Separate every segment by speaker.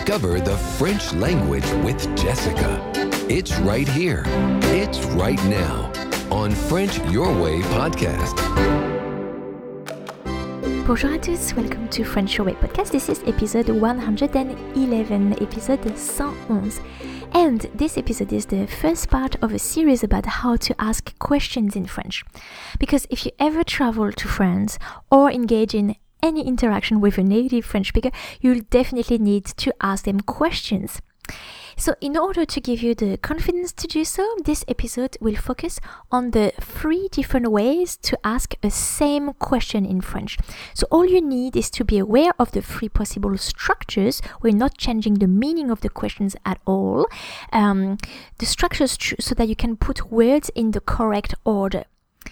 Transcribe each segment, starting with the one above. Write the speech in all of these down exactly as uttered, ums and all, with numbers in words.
Speaker 1: Discover the French language with Jessica. It's right here. It's right now on French Your Way podcast.
Speaker 2: Bonjour à tous, welcome to French Your Way podcast. This is episode one hundred eleven, episode one hundred eleven. And this episode is the first part of a series about how to ask questions in French. Because if you ever travel to France or engage in any interaction with a native French speaker, you'll definitely need to ask them questions. So in order to give you the confidence to do so, this episode will focus on the three different ways to ask a same question in French. So all you need is to be aware of the three possible structures. We're not changing the meaning of the questions at all. Um, the structures tr- so that you can put words in the correct order.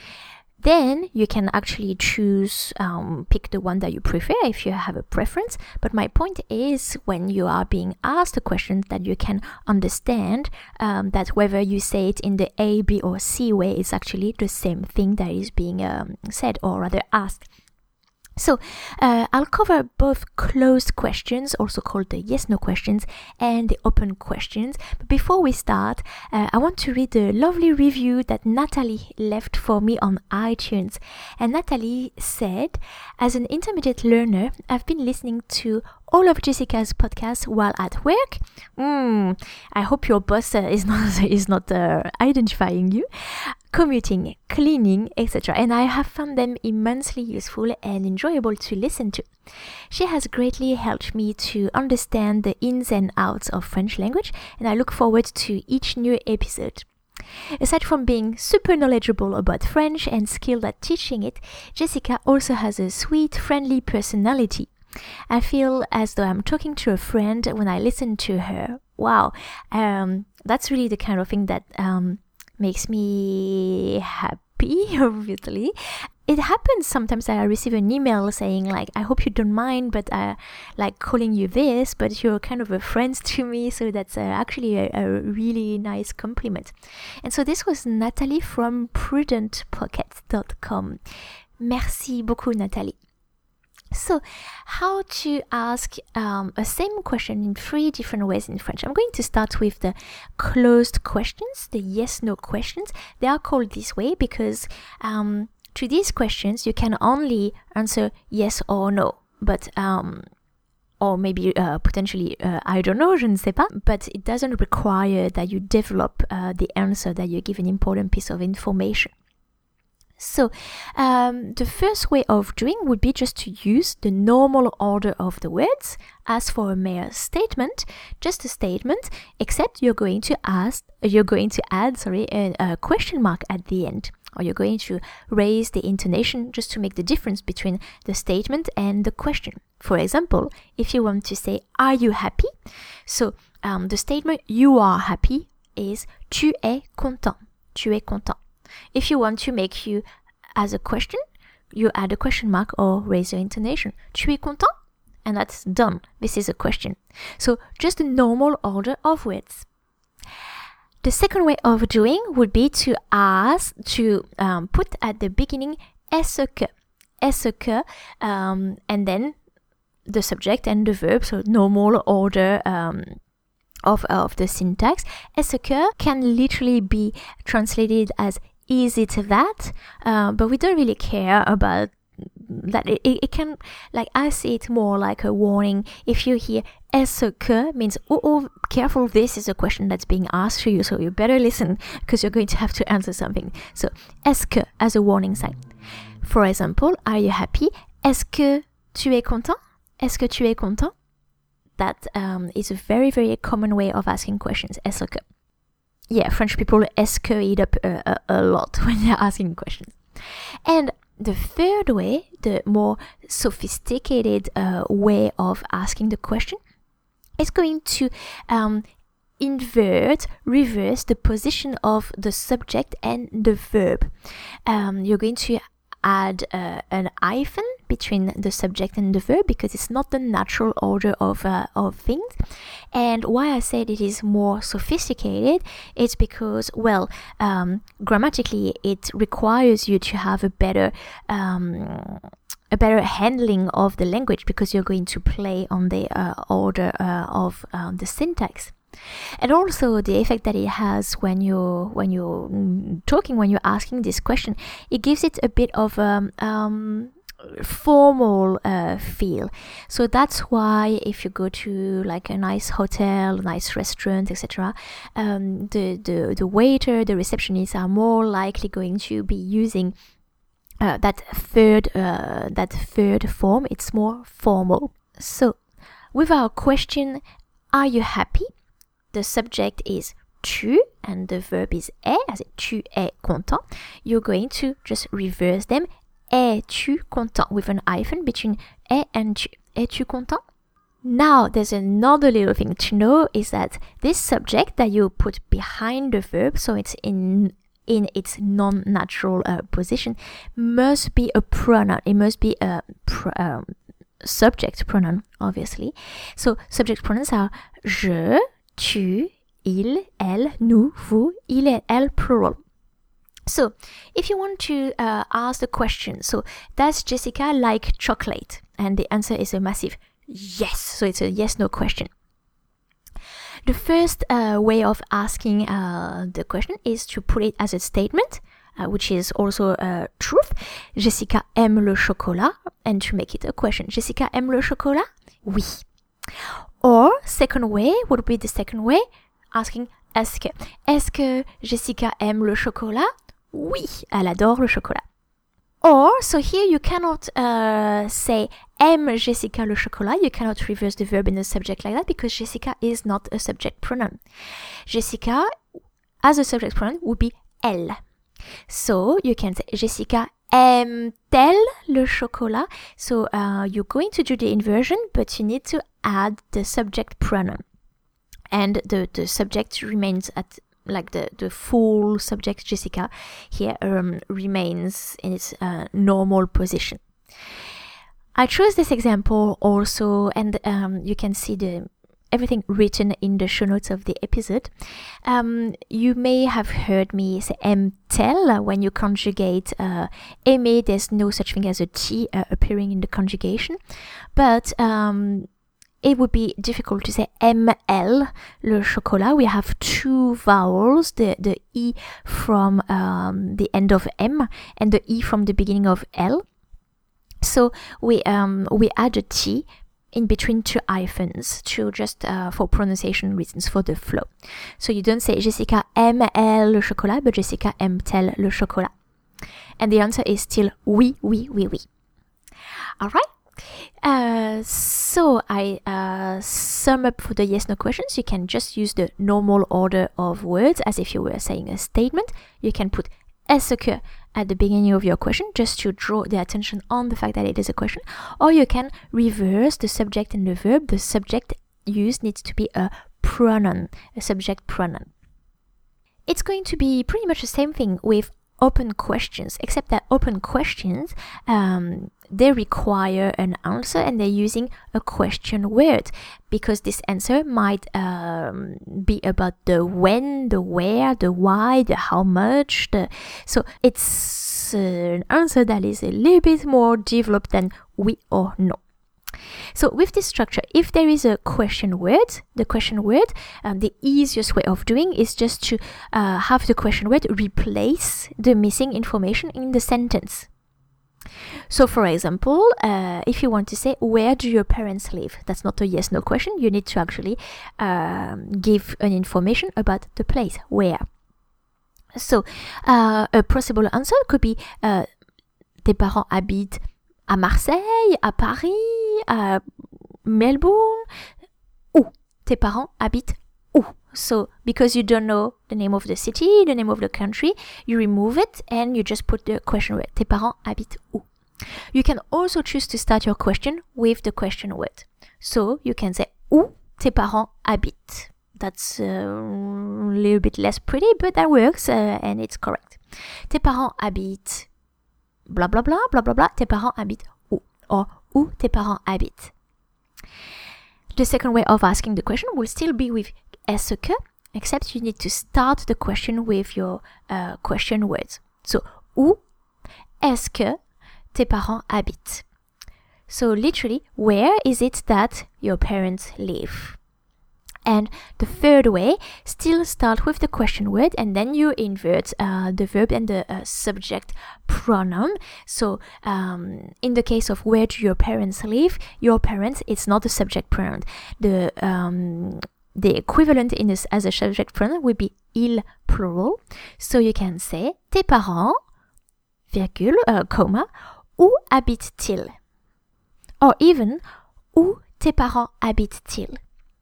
Speaker 2: Then you can actually choose, um, pick the one that you prefer if you have a preference. But my point is when you are being asked a question that you can understand um, that whether you say it in the A, B or C way is actually the same thing that is being um, said or rather asked. So uh, I'll cover both closed questions, also called the yes-no questions, and the open questions. But before we start, uh, I want to read the lovely review that Natalie left for me on iTunes. And Natalie said, as an intermediate learner, I've been listening to all of Jessica's podcasts while at work. Mm, I hope your boss uh, is not is not uh, identifying you. Commuting, cleaning, et cetera. And I have found them immensely useful and enjoyable to listen to. She has greatly helped me to understand the ins and outs of French language, and I look forward to each new episode. Aside from being super knowledgeable about French and skilled at teaching it, Jessica also has a sweet, friendly personality. I feel as though I'm talking to a friend when I listen to her. Wow, um, that's really the kind of thing that um, makes me happy, obviously. It happens sometimes that I receive an email saying like, I hope you don't mind, but I like calling you this, but you're kind of a friend to me. So that's uh, actually a, a really nice compliment. And so this was Natalie from prudent pocket dot com. Merci beaucoup, Natalie. So, how to ask um, a same question in three different ways in French. I'm going to start with the closed questions, the yes-no questions. They are called this way because um, to these questions, you can only answer yes or no. But, um, or maybe uh, potentially, uh, I don't know, je ne sais pas. But it doesn't require that you develop uh, the answer, that you give an important piece of information. So, um, the first way of doing would be just to use the normal order of the words. As for a mere statement, just a statement, except you're going to ask, you're going to add, sorry, a, a question mark at the end, or you're going to raise the intonation just to make the difference between the statement and the question. For example, if you want to say, "Are you happy?" So, um, the statement "you are happy" is "Tu es content." Tu es content. If you want to make you as a question, you add a question mark or raise your intonation. Tu es content? And that's done. This is a question. So just the normal order of words. The second way of doing would be to ask, to um, put at the beginning est-ce que, est-ce que, um, and then the subject and the verb, so normal order um, of, of the syntax. Est-ce que can literally be translated as is it that? Uh, but we don't really care about that. It, it, it can, like, I see it more like a warning. If you hear est-ce que, means, oh, oh, careful, this is a question that's being asked to you, so you better listen because you're going to have to answer something. So, est-ce que as a warning sign. For example, are you happy? Est-ce que tu es content? Est-ce que tu es content? That um, is a very, very common way of asking questions. Est-ce que? Yeah, French people est-ce que it up a, a, a lot when they're asking questions. And the third way, the more sophisticated uh, way of asking the question, is going to um, invert, reverse the position of the subject and the verb. Um, you're going to add uh, an hyphen between the subject and the verb because it's not the natural order of uh, of things. And why I said it is more sophisticated, it's because, well, um, grammatically it requires you to have a better um, a better handling of the language because you're going to play on the uh, order uh, of um, the syntax. And also the effect that it has when you're when you're talking, when you're asking this question, it gives it a bit of um, um formal uh, feel. So that's why if you go to like a nice hotel, a nice restaurant, et cetera, um, the, the the waiter, the receptionists are more likely going to be using uh, that third uh, that third form. It's more formal. So with our question, are you happy? The subject is tu and the verb is est, as in tu es content. You're going to just reverse them. Es-tu content with an hyphen between est and tu. Es-tu content? Now, there's another little thing to know is that this subject that you put behind the verb, so it's in in its non-natural uh, position, must be a pronoun. It must be a pr- um, subject pronoun, obviously. So, subject pronouns are je, tu, il, elle, nous, vous, il et elle, plural. So, if you want to uh, ask the question, so does Jessica like chocolate? And the answer is a massive yes. So it's a yes-no question. The first uh, way of asking uh, the question is to put it as a statement, uh, which is also uh, truth. Jessica aime le chocolat, and to make it a question. Jessica aime le chocolat? Oui. Or, second way would be the second way, asking est-ce que. Est-ce que Jessica aime le chocolat? Oui, elle adore le chocolat. Or, so here you cannot uh, say aime Jessica le chocolat. You cannot reverse the verb in the subject like that because Jessica is not a subject pronoun. Jessica, as a subject pronoun, would be elle. So you can say Jessica aime-t-elle le chocolat? So uh, you're going to do the inversion, but you need to add the subject pronoun. And the, the subject remains at like the, the full subject Jessica here um, remains in its uh, normal position. I chose this example also, and um, you can see the everything written in the show notes of the episode. Um, you may have heard me say aime-t-elle when you conjugate uh, aimer. There's no such thing as a T uh, appearing in the conjugation, but um, it would be difficult to say aime-elle le chocolat. We have two vowels, the, the E from um, the end of M and the E from the beginning of L. So we um we add a T in between two hyphens to just uh, for pronunciation reasons, for the flow. So you don't say Jessica aime-elle le chocolat, but Jessica aime-t-elle le chocolat. And the answer is still oui, oui, oui, oui. All right. Uh, so I uh, sum up for the yes-no questions. You can just use the normal order of words as if you were saying a statement. You can put est-ce que at the beginning of your question just to draw the attention on the fact that it is a question. Or you can reverse the subject and the verb. The subject used needs to be a pronoun, a subject pronoun. It's going to be pretty much the same thing with open questions, except that open questions, um, they require an answer and they're using a question word because this answer might um, be about the when, the where, the why, the how much. The so it's uh, an answer that is a little bit more developed than oui or no. So with this structure, if there is a question word, the question word, um, the easiest way of doing is just to uh, have the question word replace the missing information in the sentence. So for example, uh, if you want to say, where do your parents live? That's not a yes-no question. You need to actually um, give an information about the place, where. So uh, a possible answer could be, uh, tes parents habitent à Marseille, à Paris, à Melbourne. Où? Tes parents habitent où? So, because you don't know the name of the city, the name of the country, you remove it and you just put the question word. Tes parents habitent où? You can also choose to start your question with the question word. So, you can say où tes parents habitent. That's uh, a little bit less pretty, but that works uh, and it's correct. Tes parents habitent blah blah blah blah blah blah. Tes parents habitent où? Or où tes parents habitent. The second way of asking the question will still be with est-ce que, except you need to start the question with your uh, question words. So où est-ce que tes parents habitent? So literally, where is it that your parents live? And the third way, still start with the question word and then you invert uh, the verb and the uh, subject pronoun. So um, in the case of where do your parents live, your parents, it's not the subject pronoun. The um, the equivalent in this as a subject pronoun would be il plural. So you can say tes parents, virgule, uh, comma, où habitent-ils? Or even où tes parents habitent-ils?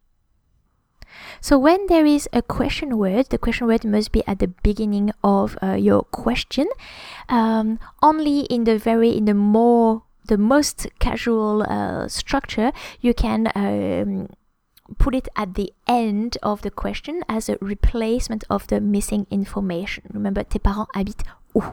Speaker 2: So when there is a question word, the question word must be at the beginning of uh, your question. Um, only in the very, in the more, the most casual uh, structure, you can um, put it at the end of the question as a replacement of the missing information. Remember, tes parents habitent où?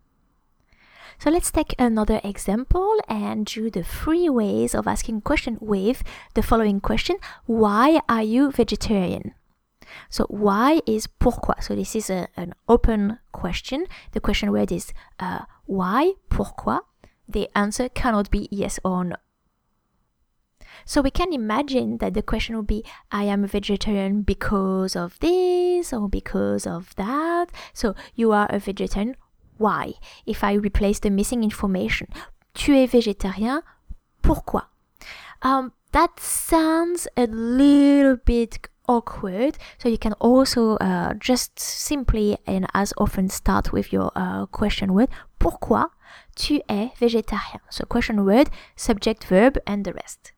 Speaker 2: So let's take another example and do the three ways of asking a question with the following question. Why are you vegetarian? So why is pourquoi. So this is a, an open question. The question word is uh, why, pourquoi. The answer cannot be yes or no. So we can imagine that the question would be, I am a vegetarian because of this or because of that. So you are a vegetarian. Why? If I replace the missing information, tu es végétarien, pourquoi? Um, that sounds a little bit awkward, so you can also uh, just simply and as often start with your uh, question word, pourquoi tu es végétarien? So question word, subject, verb, and the rest.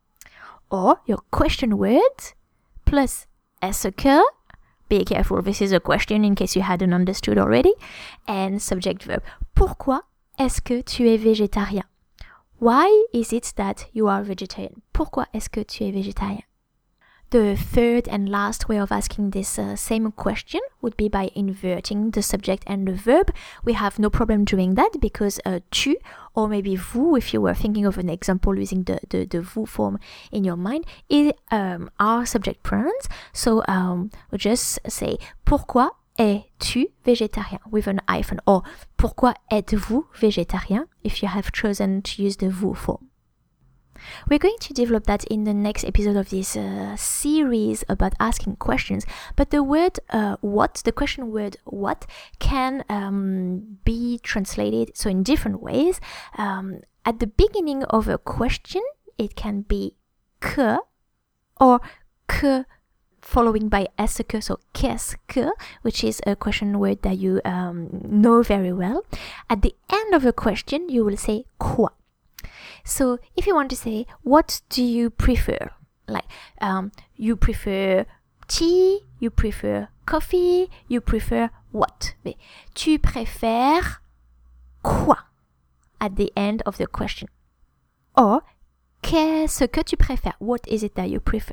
Speaker 2: Or your question word plus est-ce que. Be careful, this is a question in case you hadn't understood already. And subject verb. Pourquoi est-ce que tu es végétarien? Why is it that you are vegetarian? Pourquoi est-ce que tu es végétarien? The third and last way of asking this uh, same question would be by inverting the subject and the verb. We have no problem doing that because uh, tu or maybe vous, if you were thinking of an example using the, the, the vous form in your mind, is, um, are subject pronouns. So um, we'll just say pourquoi es-tu végétarien with an hyphen, or pourquoi êtes-vous végétarien if you have chosen to use the vous form. We're going to develop that in the next episode of this uh, series about asking questions. But the word uh, what, the question word what, can um, be translated so in different ways. Um, at the beginning of a question, it can be que or que following by est-ce que, so qu'est-ce que, which is a question word that you um, know very well. At the end of a question, you will say quoi. So if you want to say, what do you prefer? Like, um, you prefer tea, you prefer coffee, you prefer what? Tu préfères quoi? At the end of the question. Or, qu'est-ce que tu préfères? What is it that you prefer?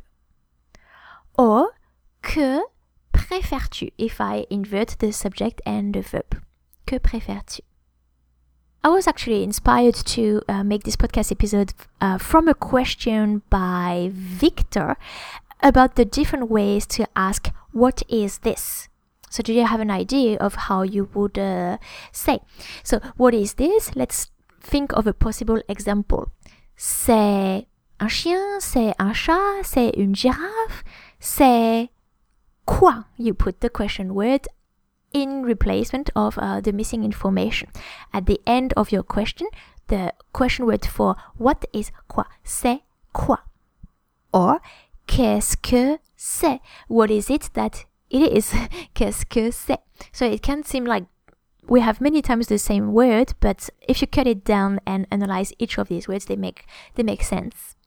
Speaker 2: Or, que préfères-tu? If I invert the subject and the verb. Que préfères-tu? I was actually inspired to uh, make this podcast episode uh, from a question by Victor about the different ways to ask, what is this? So do you have an idea of how you would uh, say? So what is this? Let's think of a possible example. C'est un chien, c'est un chat, c'est une girafe, c'est quoi? You put the question word in replacement of uh, the missing information. At the end of your question, the question word for what is quoi? C'est quoi? Or, qu'est-ce que c'est? What is it that it is? Qu'est-ce que c'est? So it can seem like we have many times the same word, but if you cut it down and analyze each of these words, they make they make sense.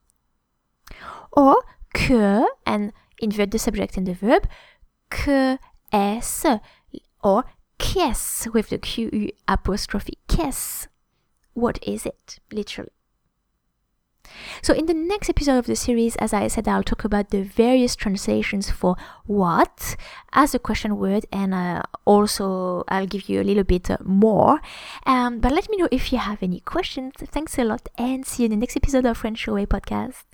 Speaker 2: Or, que, and invert the subject and the verb, que est-ce? Or qu'est-ce with the Q U apostrophe. Qu'est-ce? What is it? Literally. So in the next episode of the series, as I said, I'll talk about the various translations for what as a question word, and uh, also I'll give you a little bit uh, more. Um, but let me know if you have any questions. Thanks a lot, and see you in the next episode of French Your Way podcast.